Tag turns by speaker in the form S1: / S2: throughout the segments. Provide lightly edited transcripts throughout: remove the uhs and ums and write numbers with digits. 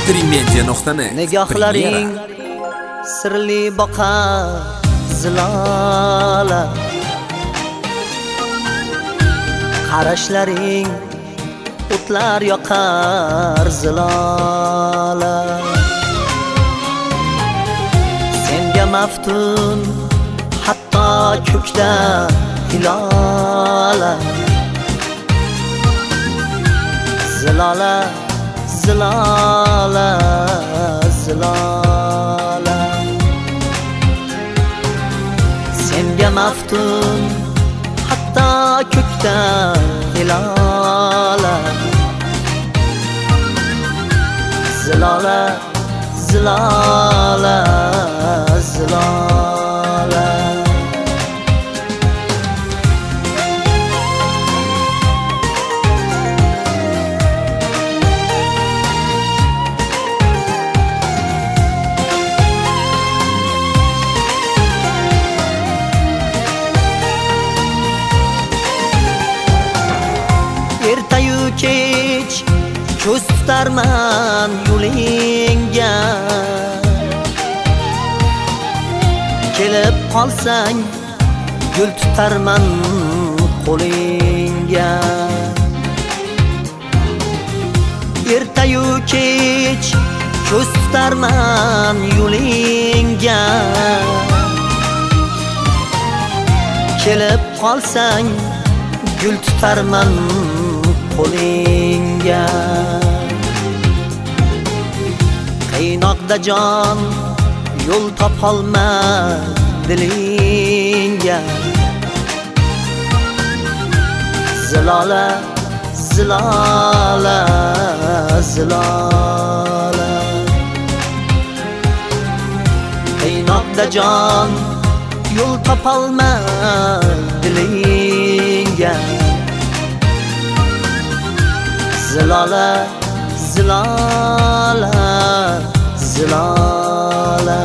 S1: mp3media.net
S2: Nigohlaring sirli boqar zilola, qarashlaring o'tlar yoqar zilola. Senga maftun hatto ko'kda hilola, zilola zilola zilola. Senga maftun hatto ko'kda hilola, zilola zilola zilola. Ertayu kech ko'z tutarman yo'lingga, kelib qolsang gul tutarman qo'lingga. Ertayu kech ko'z tutarman yo'lingga, kelib qolsang gul tutarman qo'lingga. Qiynoqda jon yo'l topolmas dilingga, zilola zilola zilola. Qiynoqda jon yo'l topolmas dilingga, zilola zilola zilola.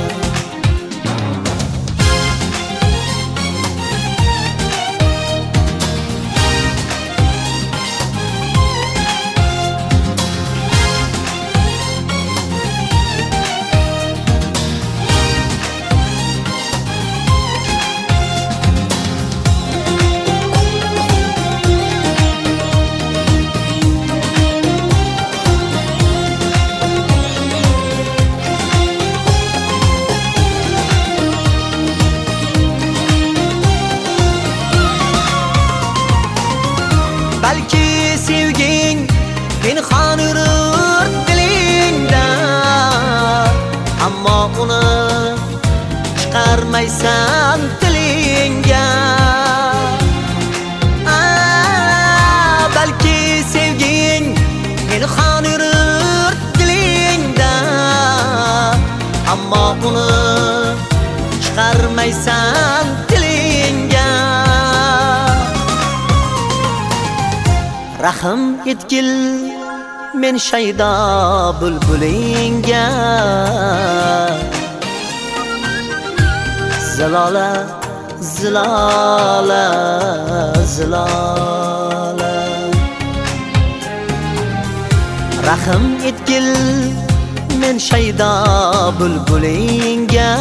S2: Balki sevging pinhon urur dilingda, ammo uni chiqarmaysan tilingga. Balki sevging pinhon urur dilingda, ammo uni chiqarmaysan tilingga. Rahim etgil men shaydo bulbulingga, zilola zilola zilola. Rahim etgil men shaydo bulbulingga,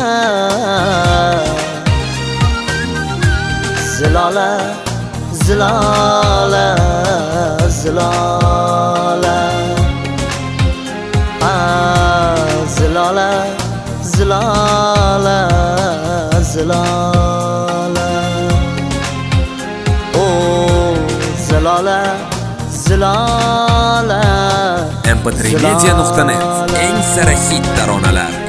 S2: zilola zilola zilola. Zilola zilola zilola. Oh zilola zilola.
S1: mp3media.net eng sara hit taronalar